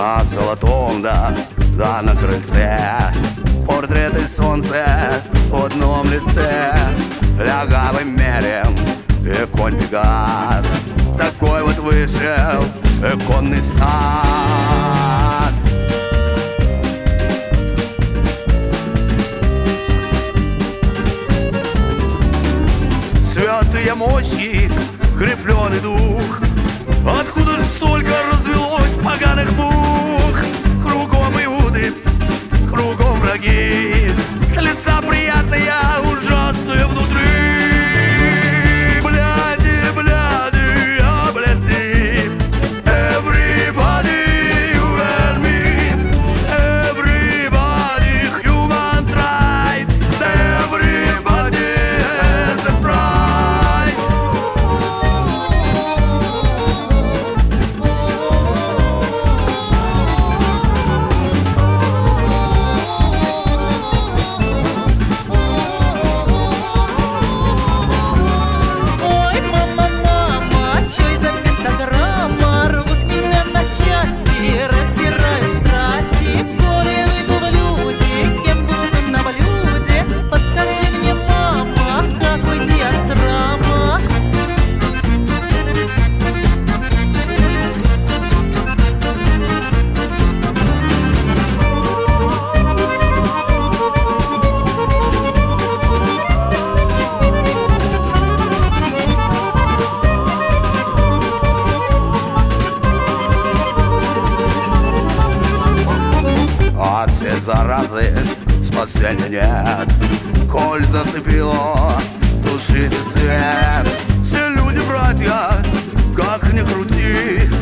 на золотом, да на крыльце. Портреты солнца в одном лице, лягавым мерем и конь Пегас. Такой вот вышел конный сказ. Святые мощи, крепленный дух, откуда ж столько развелось поганых мух? Кругом иуды, кругом враги, с лица приятные, ужасные внутри. Бляди, бляди, а бляди. Everybody you and me, everybody human rights, everybody has a price. Ой, мама, мама, чё из-за пентаграмма рвут меня на части, раздирают страсти? Коли выйду в люди, кем буду на блюде? Подскажи мне, мама, как уйти от срама? От всей заразы спасения нет. Коль зацепило, тушите свет. Все люди братья, как ни крути,